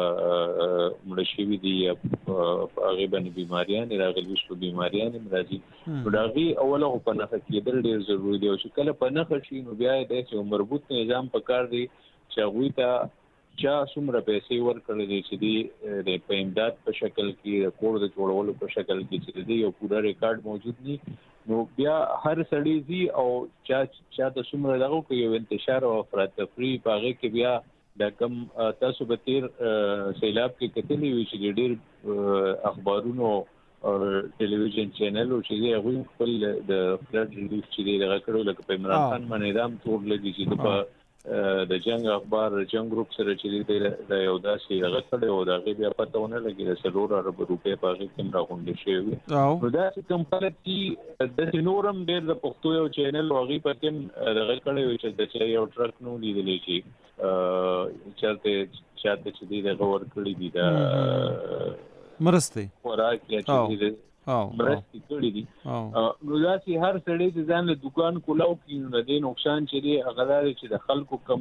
مړ شوي دي هغه باندې بيماريان راغلي شو بيماريان مرضي وداغي اوله په نه کېدل ډېر ضروري دی او چې کله په نه شي نو بیا د یو مربوط نظام پکار دی چې هغه ته چا څومره پیسې ورکړل دي چې دی د پیمداد په شکل کې رکورډ د جوړولو په شکل کې چې دی یو پورا ریکارډ موجود ني نو بیا هر سړی زی او چا چا د څومره دغه کې یو انتشار او افراط تفری پاغه کې بیا د کم تاسو به تیر سیلاب کې کتلی وی چې ډېر اخبارونو او ټلویزیون چینل او چې هغه خپل د فلډ ریلیف چې دغه کړو لکه په عمران خان باندې دام تور لګی چې په د جنگ اخبار جنگ گروپ سره چې د یو داسې هغه کړي او دا غي بیا پتهونه لګي د سلور ارب روپے په هغه کې راغونډي شوی نو دا چې کمپلیټ چې د نورم ډېر د پښتو یو چینل او غي په کې دغه کړي چې د چا یو ټرک نو لیدلې چې چاته چاته چې د غور کړی دي دا
مرسته
خوراک یا چې او مرستې کړې دي نو دا چې هر سړی چې ځان له دکان کولاو کې نه دی نقصان چې دی هغه لري چې د خلکو کم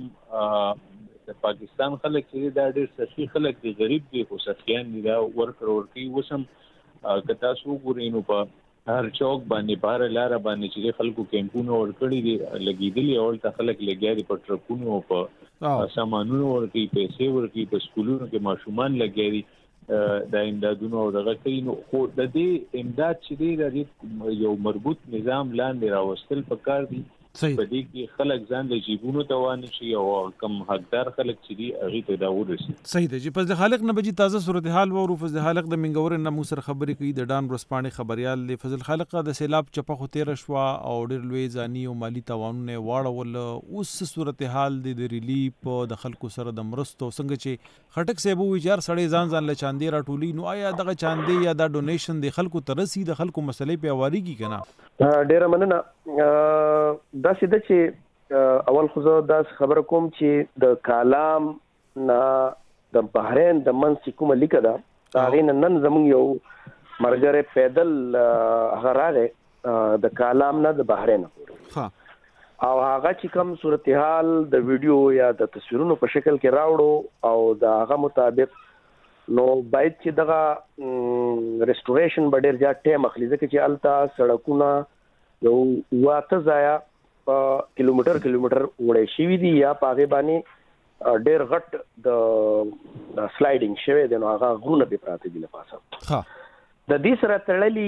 د پاکستان خلک چې دا ډېر سخی خلک دي غریب دي خو سخیان دي دا ورکر ورکی وسم که تاسو ګورئ نو په هر چوک باندې بار لار باندې چې خلکو کیمپونو ورکړي دي لګیدلي او ته خلک لګیاري په ټرکونو په سامانونو ورکی پیسې ورکی په سکولونو کې ماشومان لګیاري د امدادونو او دغه کوي نو خو د دې امداد چې دی د یو مربوط نظام لاندې راوستل پکار دي په دې کې خلک ځان د جیبونو ته وانه شي او کم حقدار خلک چې دي هغه ته دا ورسي.
صحیح ده چې فضل خالق نه بجی تازه صورتحال و فضل خالق د منګور نه مو سره خبرې کوي د ډان ورسپانې خبريال دی. فضل خالق د سیلاب چپه خو تیر شوا او ډېر لوی ځاني او مالی تاوانونه واړول. اوس صورتحال د ریلیف د خلکو سره د مرستو څنګه چې خټک سیبو ویچار سړی ځان ځان له چاندې راټولي نو آیا دغه چاندې یا د ډونیشن د خلکو ترسي د خلکو مسلې په واریږي کنه؟
ډیره مننه. دا سیده چې اول خو زه دا خبره کوم چې د کالام نه د بحرین د منځ کومه لیکه ده هغه نن زموږ یو مرګره پیدل هغه راغی د کالام نه د بحرین
ها
او هغه چې کوم صورتحال د ویډیو یا د تصویرونو په شکل کې راوړو او د هغه مطابق نو باید چې دغه ریسټوریشن به ډېر زیات ټایم اخلي ځکه چې الته سړکونه یو واته ځایه په کیلومتر کیلومتر وړي شوي دي یا په هغې باندې ډېر غټ د سلایډینګ شوی دی نو هغه غرونه پرې پراته دي له پاسه. د دې سره تړلي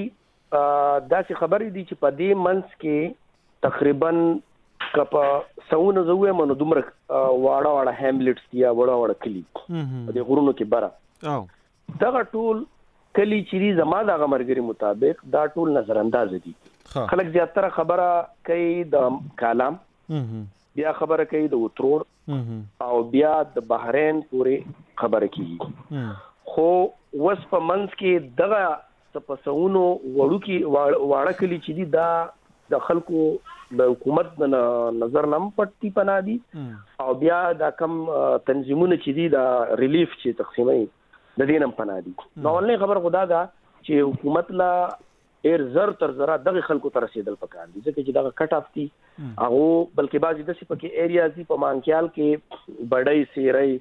داسې خبرې دي چې په دې منځ کې تقریبا که په سوونه زه ووایم نو دومره واړه واړه هیملیټس دي یا واړه واړه کلي په دې غرونو کې بره دغه ټول کلي چې دي زما دغه ملګري مطابق دا ټول نظر اندازه دي. خلک زیاتره خبره کوي د کالام بیا خبره کوي د وترور او بیا د بحرین پورې خبره کوي خو وس په منځ کې دغه تپسونو وړو کې واړه کلی چې دي دا د خلکو د حکومت د نظر نم پټي پنا دي او بیا دا کم تنظیمونه چې دي دا ریلیف چې تقسیمي د دینم پنا دي. نو ولې خبر خدا دا چې حکومت لا ډیر زر تر زرا دغه خلکو ته رسیدل پکار دي ځکه چې دغه کټ اف دي هغه بلکې بعضی د سپکه ایریاز دي په مانکیال کې بډای سیری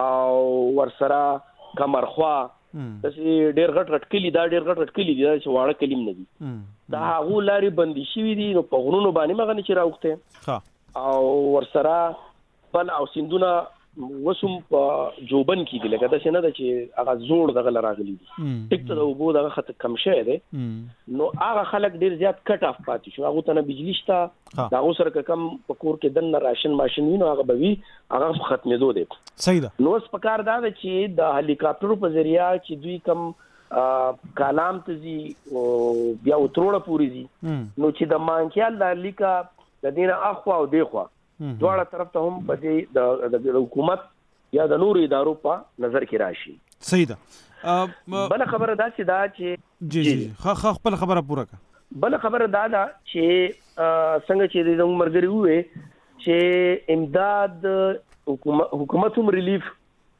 او ورسره کمرخوا د سي ډیر غټ غټ کلی دا ډیر غټ غټ کلی دي چې واړه کلیم نه دي دا هغه لاري بندي شوی دي نو په غرونو باندې مغه نه چراوخته او ورسره بل او سندونه وسوم په جوبن کې دي لکه دا څنګه ده چې هغه زوړ دغه لراغلي دي ټیک ته د وبو دغه خط کم شوی دی نو هغه خلک ډیر زیات کټ اف پاتې شو هغه ته نه بجلی شته دا اوسره کم په کور کې دنه راشن ماشين وینو هغه به وي هغه ختمېدو دي.
صحیح ده.
نو اس پکار دا چې د هلیکاپټر په ذریعہ چې دوی کم کالام ته زی بیا وتروړه پوری دي نو چې د مانکیال د لیکا د دینه اخوا او دیخوا دواړه طرف ته هم په د حکومت یا د نورو ادارو په نظر کې راشي.
صحیح ده.
بل خبره دا چې دا چې
جی جی خو خپل خبره پوره کړه.
بل خبره دا دا چې څنګه چې د مرګري وې چې امداد حکومت حکومت هم ریلیف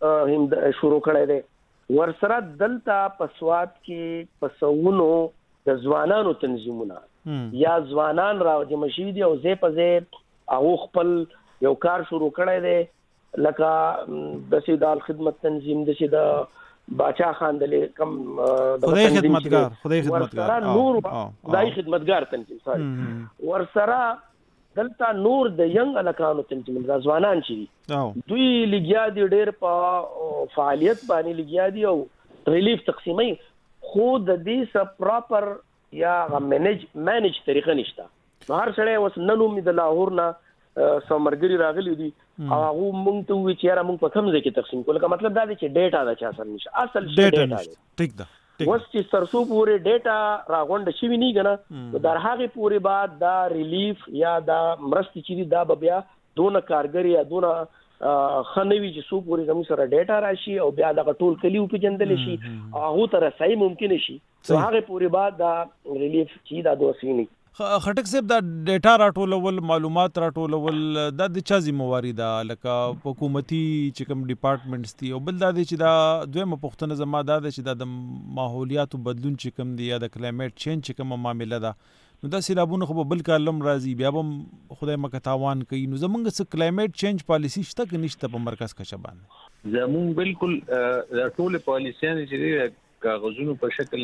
شروع کړی دی ورسره دلته په سواد کې په سوونو د ځوانانو تنظیمونه یا ځوانان راوځي مشي دي او زه په زه او خپل یو کار شروع کړی دی لکه د سیدال خدمت تنظیم د سیدا باچا خان د کم
خدای خدمتګار خدای خدمتګار
نور خدای خدمتګار تنظیم سوري ورسره دلته نور د ینګ الکانو تنظیم د ځوانان چې دوی لګیا دي ډېر په فعالیت باندې لګیا دي او ریلیف تقسیمي خو د دې سب پراپر یا مینج مینج طریقه نشته. هر سړی وس ننوم د لاهور نه سمرګری راغلی دي او هغه مونږ ته وی چې را مونږ په کوم ځای کې تقسیم کول کا مطلب دا دی چې ډیټا دا چا سره نشه اصل شی ډیټا دی.
ټیک ده.
وس چې سرسو پورې ډیټا راغونډ شوی نه غنه در هغه پورې بعد دا ریلیف یا دا مرست چې دا بیا دونه کارګری یا دونه خنوي چې سو پورې زموږ سره ډیټا راشي او بیا دا ټول کلیو په جندل شي هغه تر صحیح ممکن شي نو هغه پورې بعد دا ریلیف چې دا دوسینی
خټک صاحب دا ډیټا راټولول معلومات راټولول دا د چا ذمہواری ده لکه حکومتي چې کوم ډپارټمنټس دي او بل دا چې دا دویمه پښتنه زما دا چې دا د ماحولیاتو بدلون چې کوم دی یا د کلایمټ چینج چې کوم معاملې ده نو دا سیلابونه خو بل کالم راځي بیا هم خدای مکه تاوان کوي نو زمونږ څه کلایمټ چینج پالیسی شته که نشته په مرکز کچه باندې؟
زمون بالکل ټول پالیسیان چې کاغذونو په شکل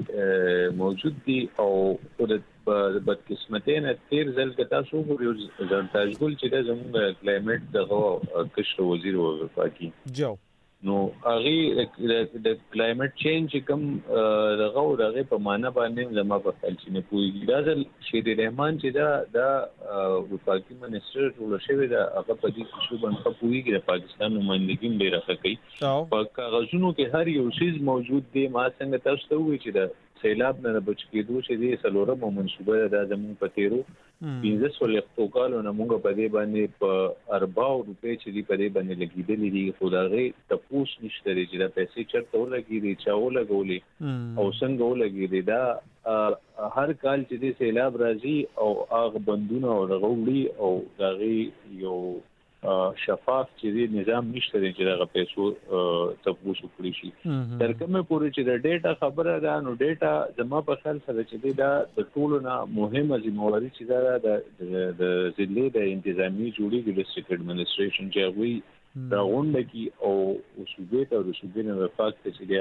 کې موجود دي او د بدقسمتۍ نه تیر ځل کې تاسو وګورئ ځان تاسو چې د زموږ کلایمټ دغه کشر وزیر وفاقي
جو
نو هغه د کلایمټ چینج کوم دغه او دغه په معنا باندې زما په خپل چې نه پوهیږي دا ځل شهید رحمان چې دا د وفاقي منسټر ټول شوی دا هغه په دې شو باندې پوهیږي د پاکستان نمائندګي به راخی په کاغذونو کې هر یو شیز موجود دی. ما څنګه تاسو ته وایي چې د سیلاب نه بچ کېدو چې دې سلورم منصوبه د زمون په تیرو پنځه سوه اقتقال او موږ په دې باندې په اربع روپے چې دې په دې باندې لګیدلې دي خدای تپوس نشته چې دا پیسې چرته ولګي دي چا ولګولې او څنګه ولګي دي. دا هر کال چې دې سیلاب راځي او هغه بندونه او غوړي او دغه یو شفاف چې دې نظام نشته چې دا پیسو تپوس وکړي شي. تر کومه پورې چې د ډیټا خبره ده نو ډیټا زما په خیال سره چې دا د ټولو نه مهمه ذمہواری چې دا د د ضلع د انتظامی جوړې د ډیسټریکټ ایڈمنسټریشن چې وی دا غونډه کې او صوبې ته او صوبې نه وفاق ته چې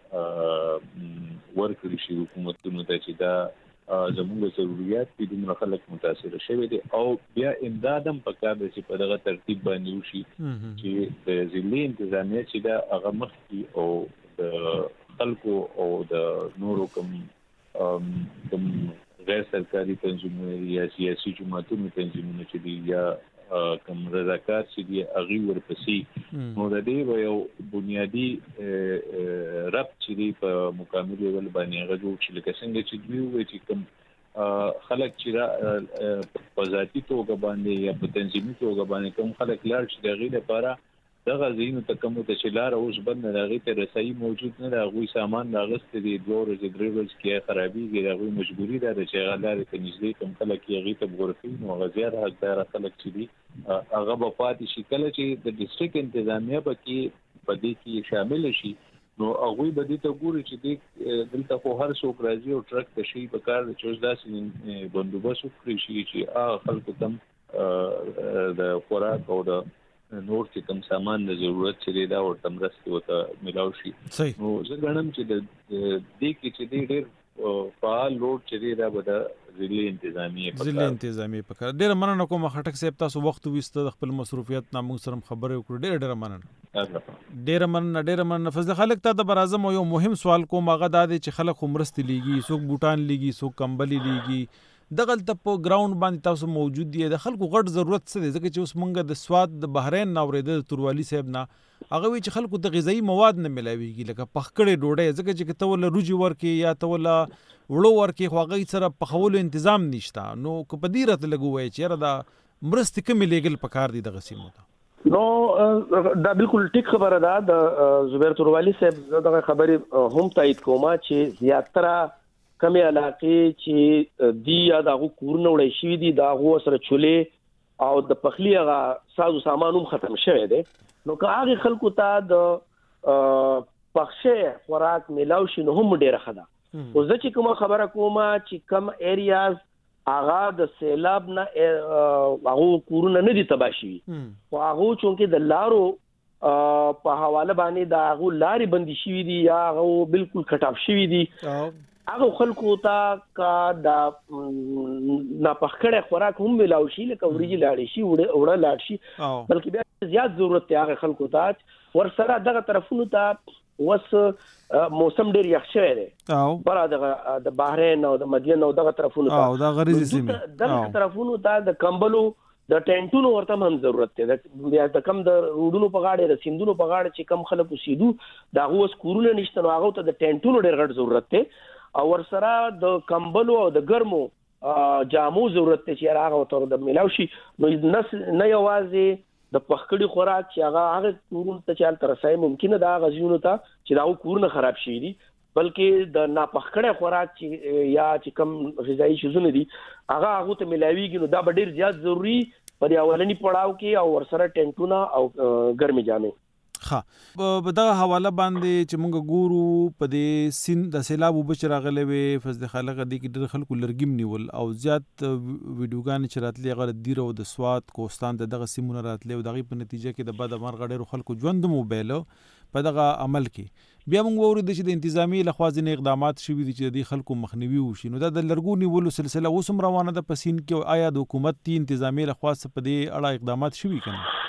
دا ورکړي شي حکومتونو ته چې دا زموږ ضرورت دي دومره خلک متاثر شوي دي او بیا امدادم پکار دي چې په دغه ترتیب باندې وشي چې د ضلع انتظامیه چې دا هغه مخکې او د خلکو او د نورو کوم کوم غیر سرکاري تنظیمونه یا سیاسي جماعتونو تنظیمونه چې دي یا کوم رضاکار چې دي هغه ورپسې نو د دې یو بنیادی ربط چې دی په مکمل ډول باندې هغه جوړ شي لکه څنګه چې دوی وایي چې کوم خلک چې په ذاتي توګه باندې یا په تنظیمي توګه باندې کوم خلک لاړ شي دغه لپاره دغه زینو ته کوم ته چې لار اوس بند نه راغی ته رسایي موجود نه راغوي سامان راغست دي دوه ورځې درې ورځې کې خرابېږي راغوي مجبوری ده چې هغه لارې ته نږدې کوم خلک یې هغې ته بغورفي نو هغه زیات حقداره خلک چې دي هغه به پاتې شي. کله چې د ډسټریکټ انتظامیه په کې په دې کې شامل شي نو هغوی به دې ته ګوري چې دې دلته خو هر څوک راځي او ټرک ته شي په کار چې اوس داسې بندوبست وکړي شي چې هغه خلکو ته د خوراک او د نور چې کوم سامان د ضرورت چې دا ورته مرستې ورته ملاو شي. نو زه ګڼم چې د دې کې چې دې ډېر فعال لوډ چې دی دا به د ضلع انتظامیه په
ضلع انتظامیه په کار. ډېره مننه کوم خټک صاحب تاسو وخت ویسته د خپل مصروفیت نه موږ سره خبرې وکړو. ډېره ډېره مننه ډېره مننه ډېره مننه فضل خالق ته د برازم یو مهم سوال کوم هغه دا دی چې خلک مرستې لیږي څوک بوټان لیږي څوک کمبلي لیږي دغلته په ګراوند باندې تاسو موجود دي د خلکو غټ ضرورت څه دی ځکه چې اوس مونږ د سواد د بحرین نه اورېده د توروالی صاحب نه هغه وی چې خلکو ته غذایی مواد نه ملاويږي لکه پخکړې ډوډۍ ځکه چې ته ول روجي ورکې یا ته ول وړو ورکې خو هغه سره پخولو تنظیم نشته نو کو په دې رات لګوي چې یاره دا مرستې کمی لیګل پکار دي د غسیمو ته
نو دا بالکل ټیک خبره ده د زبیر توروالی صاحب دغه خبرې هم تایید کومه چې زیاتره کمی علاقې چې دی یا دغه کورونه وړي شي دي دغه سره چولې او د پخلی هغه سازو سامانوم ختم شوی دی نو که هغه خلکو ته د پخشه خوراک ملاو شي نو هم ډیره خده او زه چې کومه خبره کومه چې کم ایریاز هغه د سیلاب نه هغه کورونه نه دي تباه شي او هغه چونکه د لارو په حواله باندې د هغه لارې بندي شي دي یا هغه بالکل کټاف شي دي هغه خلکو ته کا د ناپخکړه خوراک هم ملاو شي لکه وريجي لاړ شي وړه لاړ شي بلکې بیا زیات ضرورت دی هغه خلکو ته ور سره دغه طرفونو ته وس موسم ډیر یخ شوی دی او پر دغه د بحرین او د مدین او دغه طرفونو ته
او د غریزي سیمه
دغه طرفونو ته د کمبلو د ټینټونو ورته هم ضرورت دی د کم د روډونو په غاړه د سیندونو په غاړه چې کم خلک وسیدو دا هو سکورونه نشته نو هغه ته د ټینټونو ډیر غټ ضرورت دی او ور سره د کمبلو او د ګرمو جامو ضرورت دی چې هغه تر د ملاو شي نو نه یوازې د پخکړی خوراک چې هغه هغه کورونه ته چال تر سای ممکنه دا غزيونو ته چې دا کورونه خراب شي دي بلکې د ناپخکړه خوراک چې یا چې کم غذایی شوزونه دي هغه هغه ته ملاويږي نو دا ډیر زیات ضروری په اولنی پړاو کې او ور سره ټینټونه او ګرمي جامې
ها په دغه حواله باندې چې موږ ګورو په دې سین د سیلاب وبچ راغلي وي فزد خلک د کې ډېر خلکو لرګیم نیول او زیات ویډیوګان چې راتلي غره دیره او د سواد کوستان دغه سیمونه راتلي او دغه په نتیجه کې د بد امر غړي خلکو ژوند موبایل په دغه عمل کې بیا موږ ووري د انتظامی لخوا ځینې اقدامات شوي دي چې د خلکو مخنیوي وشي نو دا د لرګو نیولو سلسله اوسم روانه ده پسین کې آیا د حکومت تی انتظامی لخوا څه په دې اړه اقدامات شوي کنه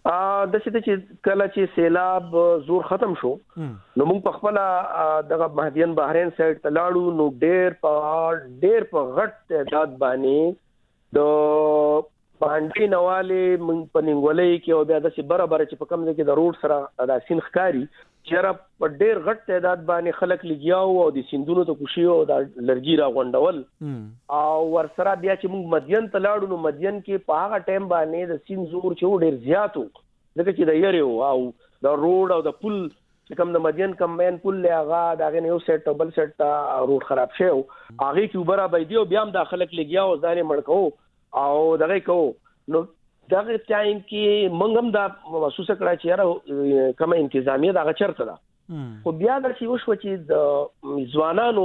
ا د څه چې کله چې سیلاب زور ختم شو نو موږ په خپل دغه مهدیان بحرین سایډ ته لاړو نو ډېر په ډېر په غټ تعداد باندې د باندې نواله موږ په نیولې کې او بیا د سي برابر چې په کوم ځای کې د روډ سره د سین ښکاری چیرې په ډېر غټ تعداد باندې خلک لګیاو او د سیندونو ته کوشي او د لرګي را غونډول او ورسره بیا چې موږ مدین ته لاړو نو مدین کې په هغه ټایم باندې د سین زور چې ډېر زیات و ځکه چې د یری او د روډ او د پل چې کوم د مدین کمباین پل لغه دغه یو سیټ ټبل سیټ روډ خراب شو هغه کې وبره بيدی او بیا هم د خلک لګیاو ځانې مړکو او دغه کو نو دغه ټایم کې موږ هم دا محسوس کړه چې یاره کومه انتظامیه دغه چرته ده خو بیا د شي وشو چې د ځوانانو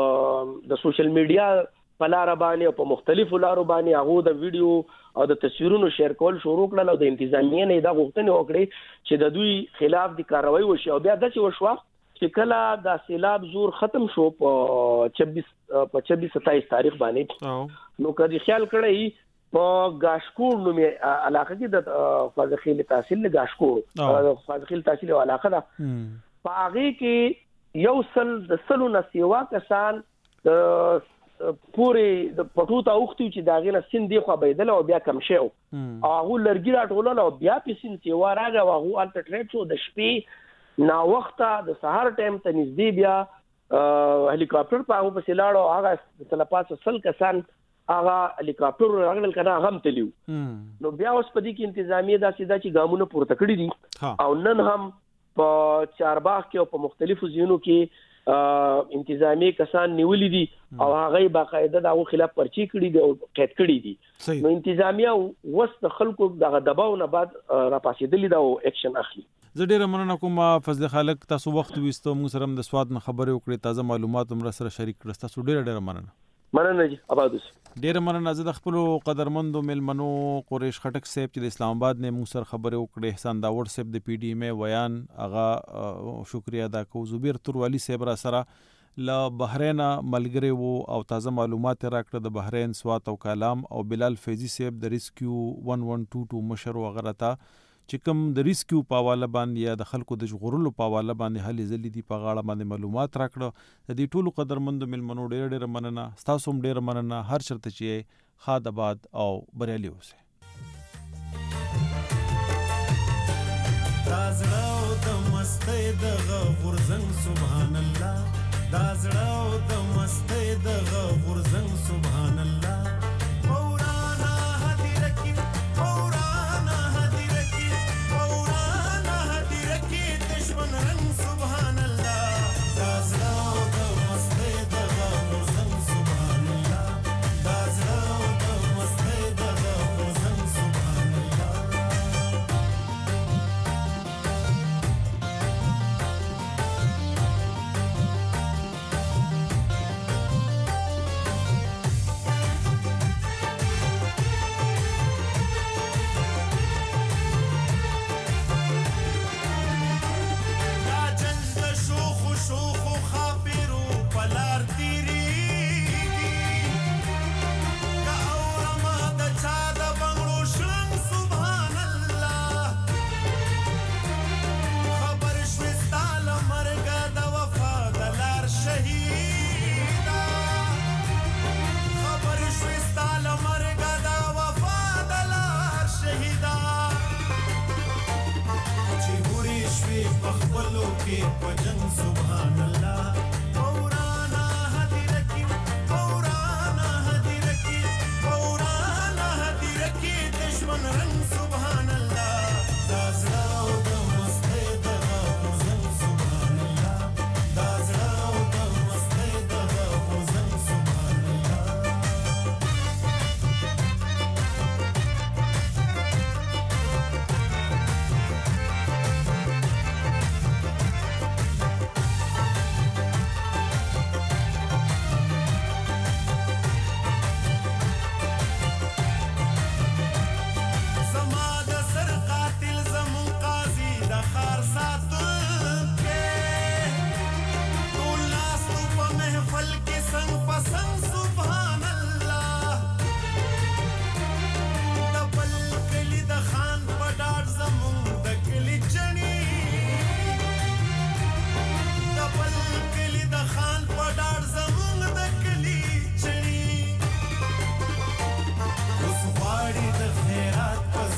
د سوشل میډیا په لار باندې او په مختلفو لارو باندې هغه د ویډیو او د تصویرونو شیر کول شروع کړل او د انتظامیه نه دا غوښتنه وکړي چې د دوی خلاف د کاروایی وشي او بیا د څه وشو چې کله د سیلاب زور ختم شو په چھبیس په چھبیس ستایس تاریخ باندې نو کدي خیال کړی په غاشکور نومې علاقه کې د فازخیل تحصیل غاشکور فازخیل تحصیل علاقه ده په هغه کې یو سل د سلو نسیوا کسان د پوری د پټو ته اوختي چې داغه نه سین دی خو بيدل او بیا کم شو هغه لرګي راټولل او بیا په سین سیوا راغی او هغه الټ ټریډ شو د شپې نا وخته د سهار ټایم ته نږدې بیا هلیکاپټر په هغه په سلاړو هغه تلپاس سل کسان هغه هلیکاپټر راغل کنه هم تلیو نو بیا اوس په دې کې انتظامیه دا سیده چې ګامونه پورته کړی دي او نن هم په چارباغ کې او په مختلفو ځینو کې انتظامیه کسان نیولې دي او هغه باقاعده دغه خلاف پرچی کړی دي او قید کړی دي نو انتظامیه وسط خلکو دغه دباو نه بعد را پاسېدلی دا او اکشن اخلي.
زه ډیره مننه کوم فضل خالق تاسو وخت وستو موږ سره د سواد نه خبرې وکړې تازه معلومات هم سره شریک کړل تاسو ډیره ډیره مننه.
مننه جی آباد اوسئ.
ډیره مننه زه د خپل قدرمندو ملمنو قریش خټک صاحب چې د اسلام آباد نه موږ سره خبرې وکړې احسان داوود صاحب د پی ډی ایم ویان هغه شکریا ادا کوم زبیر توروالی صاحب را سره ل بحرین ملګری وو او تازه معلومات راکړه د بحرین سوات او کلام او بلال فیضی صاحب د ریسکیو ون ون ټو ټو مشر وغیرہ تا چې کوم د ریسکیو په حواله باندې یا د خلکو د ژغورلو په حواله باندې هلې ځلې دي په غاړه باندې معلومات راکړه د دې ټولو قدرمندو ملمنو ډېر ډېر مننه تاسو هم ډېر مننه هر چرته چې خاد آباد او بریالي اوسئ. دازړو د مستۍ د غورزنګ سبحان الله دازړو د مستۍ د غورزنګ سبحان الله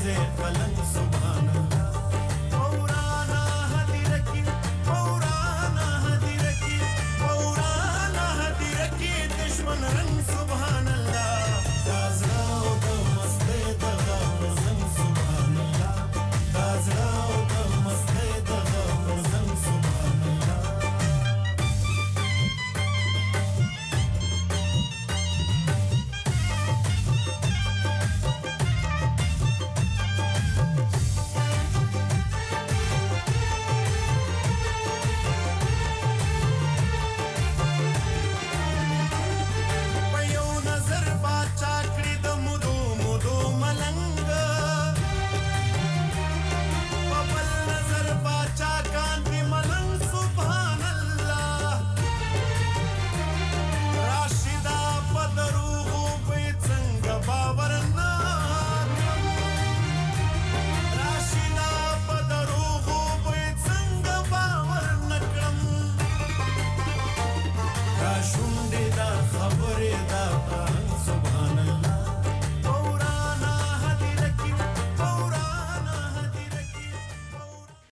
زیر پلنګ